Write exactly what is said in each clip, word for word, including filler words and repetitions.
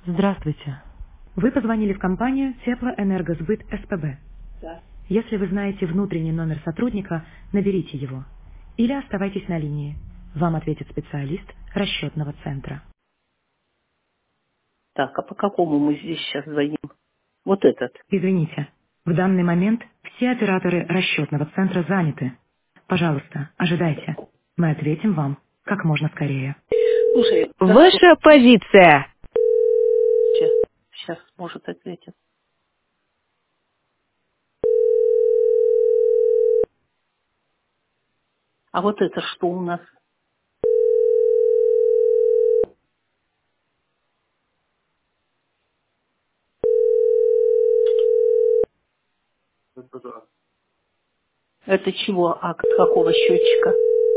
Здравствуйте. Вы позвонили в компанию Теплоэнергосбыт СПБ. Да. Если вы знаете внутренний номер сотрудника, наберите его. Или оставайтесь на линии. Вам ответит специалист расчетного центра. Так, а по какому мы здесь сейчас звоним? Вот этот. Извините, в данный момент все операторы расчетного центра заняты. Пожалуйста, ожидайте. Мы ответим вам как можно скорее. Слушай, хорошо. Ваша позиция. Сейчас, сейчас может ответит. А вот это что у нас? Это чего? Акт какого счетчика?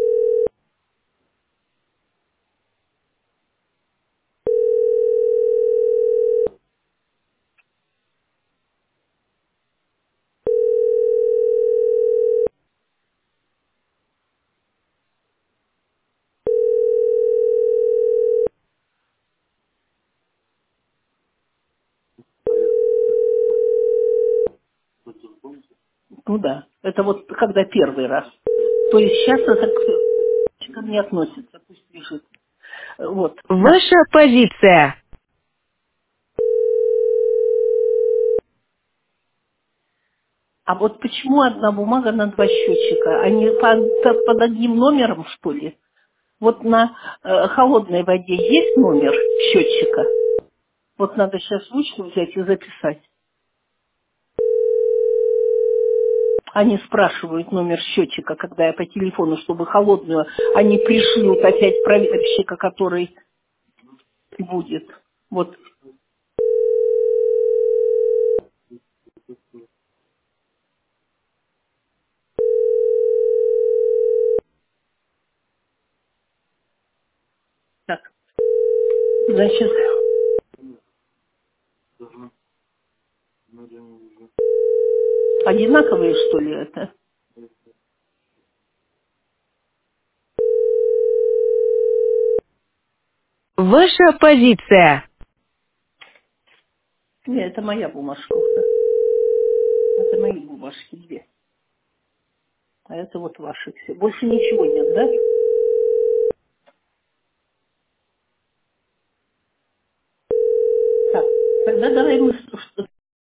Ну да, это вот когда первый раз. То есть сейчас это к счетчикам не относится, пусть лежит. Э, Вот, да. Ваша позиция. А вот почему одна бумага на два счетчика? Они под, под одним номером, что ли? Вот на э, холодной воде есть номер счетчика? Вот надо сейчас ручку взять и записать. Они спрашивают номер счетчика, когда я по телефону, чтобы холодную, они пришлют опять проверщика, который будет. Вот. Так. Значит, одинаковые, что ли, это? Ваша позиция. Нет, это моя бумажка уже. Это мои бумажки две. А это вот ваши все. Больше ничего нет, да? Так, тогда давай мы что